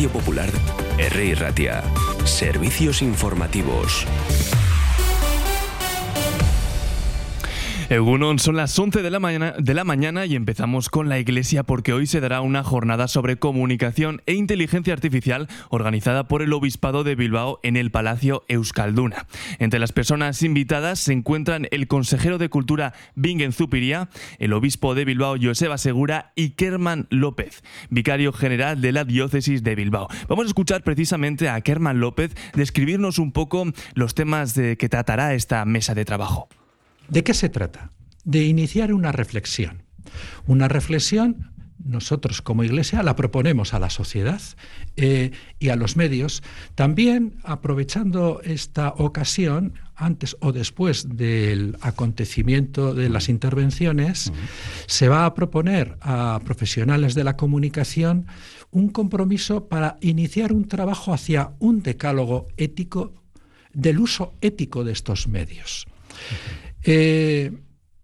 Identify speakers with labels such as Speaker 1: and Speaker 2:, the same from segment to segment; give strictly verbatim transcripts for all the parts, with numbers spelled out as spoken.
Speaker 1: Radio Popular, R I Ratia. Servicios informativos.
Speaker 2: Egunon, son las once de la mañana, de la mañana y empezamos con la Iglesia porque hoy se dará una jornada sobre comunicación e inteligencia artificial organizada por el Obispado de Bilbao en el Palacio Euskalduna. Entre las personas invitadas se encuentran el consejero de Cultura Bingen Zupiria, el obispo de Bilbao Joseba Segura y Kerman López, vicario general de la Diócesis de Bilbao. Vamos a escuchar precisamente a Kerman López describirnos un poco los temas de que tratará esta mesa de trabajo.
Speaker 3: ¿De qué se trata? De iniciar una reflexión. Una reflexión, nosotros como Iglesia la proponemos a la sociedad eh, y a los medios, también aprovechando esta ocasión, antes o después del acontecimiento de las intervenciones, uh-huh. se va a proponer a profesionales de la comunicación un compromiso para iniciar un trabajo hacia un decálogo ético del uso ético de estos medios. Uh-huh. Eh,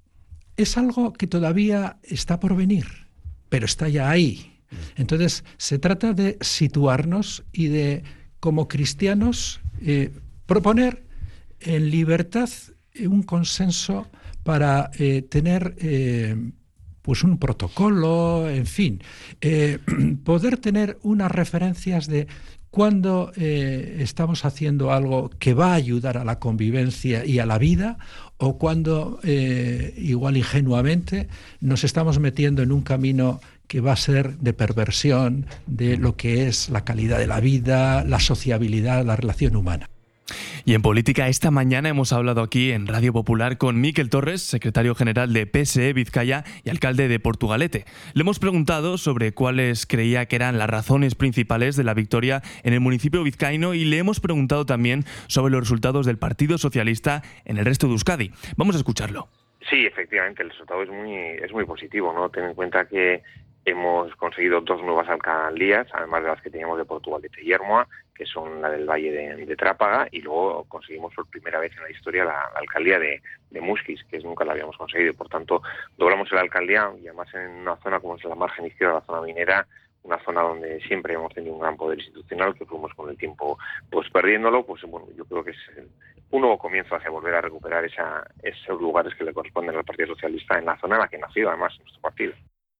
Speaker 3: es algo que todavía está por venir, pero está ya ahí. Entonces, se trata de situarnos y de, como cristianos, eh, proponer en libertad un consenso para eh, tener eh, pues un protocolo, en fin, eh, poder tener unas referencias de cuando eh, estamos haciendo algo que va a ayudar a la convivencia y a la vida, o cuando, eh, igual ingenuamente, nos estamos metiendo en un camino que va a ser de perversión de lo que es la calidad de la vida, la sociabilidad, la relación humana.
Speaker 2: Y en política, esta mañana hemos hablado aquí en Radio Popular con Mikel Torres, secretario general de P S E Vizcaya y alcalde de Portugalete. Le hemos preguntado sobre cuáles creía que eran las razones principales de la victoria en el municipio vizcaíno y le hemos preguntado también sobre los resultados del Partido Socialista en el resto de Euskadi. Vamos a escucharlo.
Speaker 4: Sí, efectivamente, el resultado es muy, es muy positivo, ¿no? Ten en cuenta que hemos conseguido dos nuevas alcaldías, además de las que teníamos de Portugalete y Ermua, que son la del Valle de, de Trápaga, y luego conseguimos por primera vez en la historia la, la alcaldía de, de Muskiz, que nunca la habíamos conseguido. Por tanto, logramos la alcaldía, y además en una zona como es la margen izquierda, la zona minera, una zona donde siempre hemos tenido un gran poder institucional, que fuimos con el tiempo pues perdiéndolo. Pues bueno, yo creo que es un nuevo comienzo hacia volver a recuperar esa, esos lugares que le corresponden al Partido Socialista en la zona en la que nació, además, nuestro partido.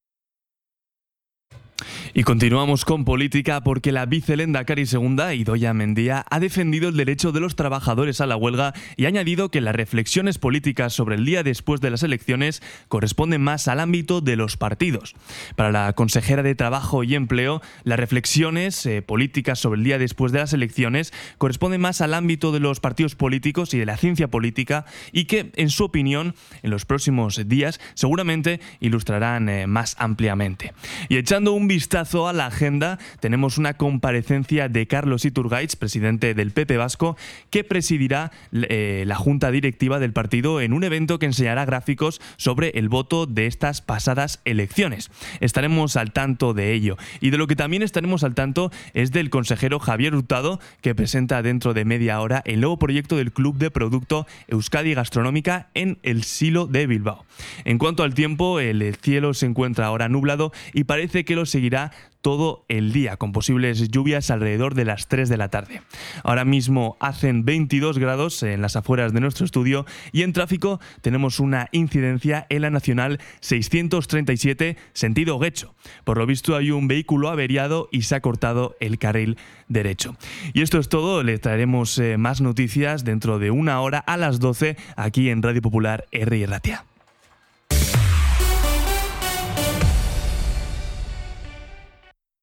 Speaker 2: Y continuamos con política porque la vicelehendakari segunda, Idoia Mendia, ha defendido el derecho de los trabajadores a la huelga y ha añadido que las reflexiones políticas sobre el día después de las elecciones corresponden más al ámbito de los partidos. Para la consejera de Trabajo y Empleo, las reflexiones eh, políticas sobre el día después de las elecciones corresponden más al ámbito de los partidos políticos y de la ciencia política y que, en su opinión, en los próximos días seguramente ilustrarán eh, más ampliamente. Y echando un vistazo a la agenda, tenemos una comparecencia de Carlos Iturgaiz, presidente del P P Vasco, que presidirá eh, la junta directiva del partido en un evento que enseñará gráficos sobre el voto de estas pasadas elecciones. Estaremos al tanto de ello. Y de lo que también estaremos al tanto es del consejero Javier Hurtado, que presenta dentro de media hora el nuevo proyecto del Club de Producto Euskadi Gastronómica en el Silo de Bilbao. En cuanto al tiempo, el cielo se encuentra ahora nublado y parece que lo seguirá todo el día, con posibles lluvias alrededor de las tres de la tarde. Ahora mismo hacen veintidós grados en las afueras de nuestro estudio y en tráfico tenemos una incidencia en la Nacional seiscientos treinta y siete, sentido Guecho. Por lo visto hay un vehículo averiado y se ha cortado el carril derecho. Y esto es todo, le traeremos eh, más noticias dentro de una hora a las doce aquí en Radio Popular R I Ratia.